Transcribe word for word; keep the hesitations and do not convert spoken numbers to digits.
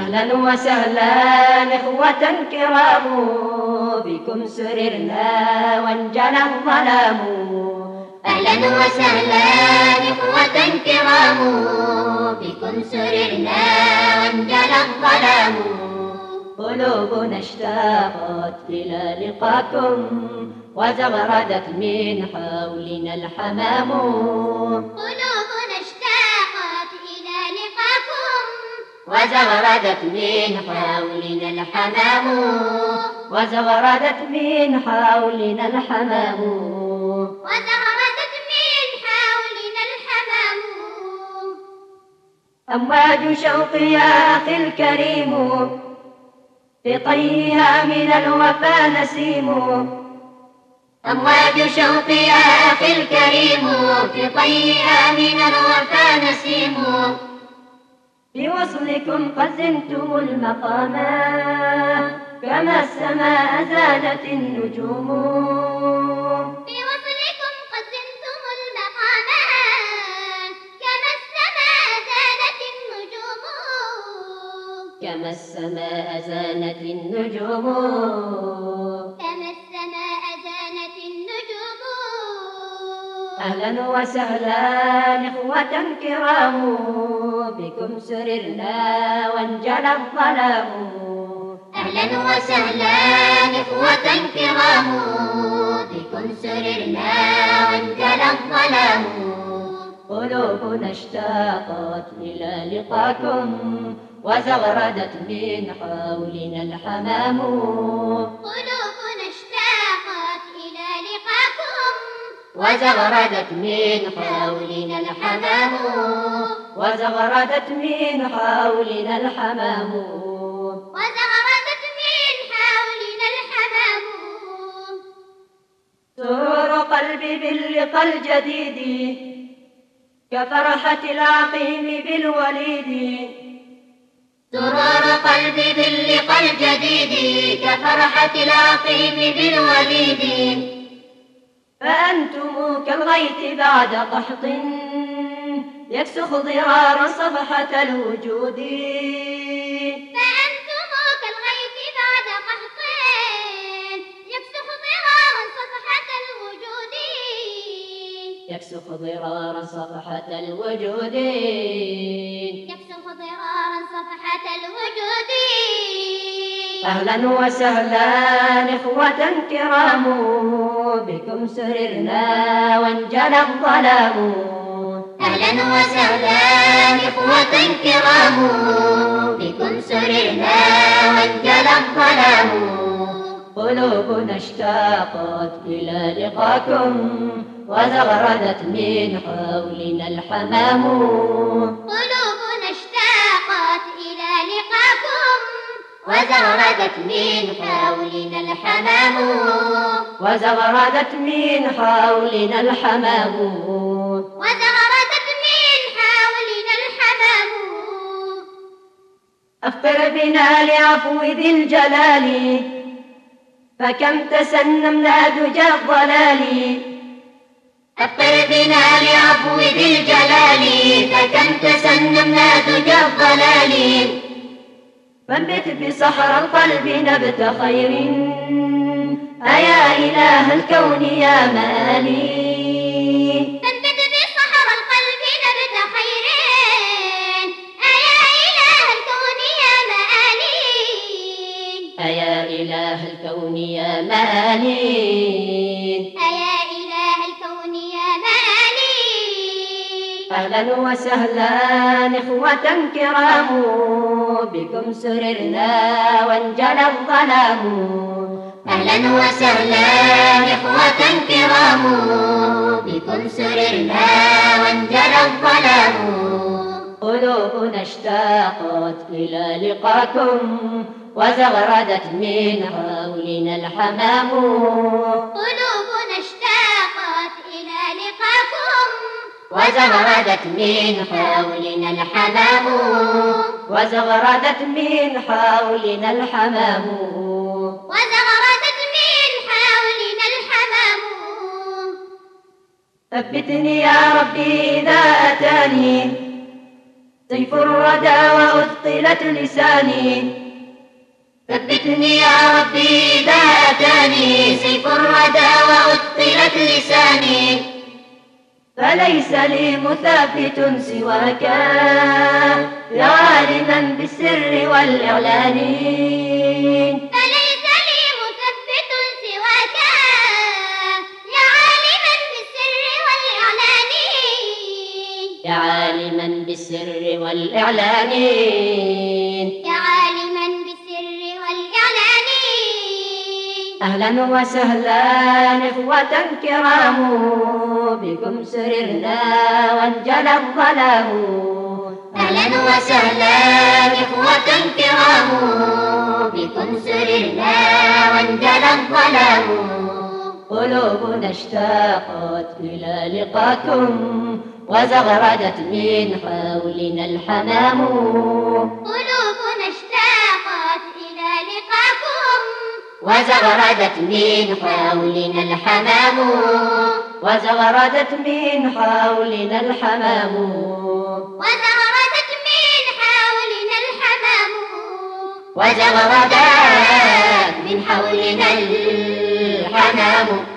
أهلا وسهلا إخوة كرام، بكم سررنا وانجلى الظلام. أهلا وسهلا إخوة كرام، بكم سررنا وانجلى الظلام. قلوبنا اشتاقت إلى لقاكم، وزغردت من حولنا الحمام. قلوبنا اشتاقت إلى لقاكم، وزغردت من حولنا الحمام. وزغردت من حولنا الحمام. وزغردت من حولنا الحمام. أمواج شوق يا أخي الكريم، في طيها من الوفا نسيم. أمواج شوق يا أخي الكريم، في طيها من الوفا نسيم. بوصلكم قد زنتم المقاما، كما السماء زادت النجوم. بوصلكم قد زنتم المقاما، كما السماء زادت النجوم. كما السماء زانت النجوم. كما السماء زانت النجوم. أهلا وسهلا إخوة كرام، بكم سررنا وانجلى الظلام. أهلا وسهلا إخوة كرام، بكم سررنا وانجلى الظلام. قلوبنا اشتاقت إلى لقاكم، وزغردت من حولنا الحمام. قلوبنا اشتاقت إلى لقاكم، وزغردت من حولنا الحمام. وزغردت من حولنا الحمام. وزغردت من حولنا الحمام. سرور قلبي باللقاء الجديد، كفرحة العقيم بالوليد. سرور قلبي باللقاء الجديد، كفرحة العقيم بالوليد. فأنتم كالغيث بعد قحط، يكسخ ضرارا صفحة الوجود. فأنتم كالغيث بعد قحط، يكسخ ضرارا صفحة الوجود. يكسخ ضرارا صفحة الوجود. يكسخ ضرارا صفحة الوجود. أهلا وسهلا إخوة كرام، بكم سررنا وانجلى الظلام. أهلا وسهلا إخوة كرام، بكم سررنا وانجلى الظلام. قلوبنا اشتاقت إلى لقاكم، وزغردت من حولنا الحمام. قلوبنا اشتاقت إلى لقاكم، وزغردت من حولنا الحمام. وزغردت من حولنا الحمام. وزغردت من حولنا الحمام. أفطر بنا لعفو ذي الجلال، فكم تسنمنا دجى الضلال. أفطر بنا لعفو ذي الجلال، فكم تسنمنا دجى الضلال. فانبت بصحر القلب نبت خير، أيا إله الكون يا مالي. فانبت بصحر القلب نبت خير، أيا إله الكون يا مآلي. أيا إله الكون يا مالي. أيا إله الكون يا مآلي. أهلا وسهلا إخوة كرام، بكم سررنا وانجلى الظلام. أهلا وسهلا إخوة كرام، بكم سررنا وانجلى الظلام. قلوبنا اشتاقت إلى لقاكم، وزغردت من حولنا الحمام. قلوبنا اشتاقت إلى لقاكم، وزغردت من حولنا الحمام. وزغردت من حولنا الحمام. وزغردت من حولنا الحمام. ثبتني يا ربي إذا أتاني سيف الردى وأثقلت لساني ثبتني يا ربي إذا أتاني سيف الردى وأثقلت لساني فليس لي مثبت سواك يا عالما بالسر والإعلان فليس لي مثبت سواك يا عالما بالسر والإعلان يا عالما بالسر والإعلان يا عالما بالسر والإعلان أهلا وسهلا إخوة كرام بكم سررنا وانجلى الظلام أهلا وسهلا إخوة كرام بكم سررنا وانجلى الظلام قلوبنا اشتاقت إلى لقاكم وزغردت من حولنا الحمام قلوبنا اشتاقت إلى لقاكم وزغردت من حولنا الحمام وزغردت من حولنا الحمام وزغردت من حولنا الحمام وزغردت من حولنا الحمام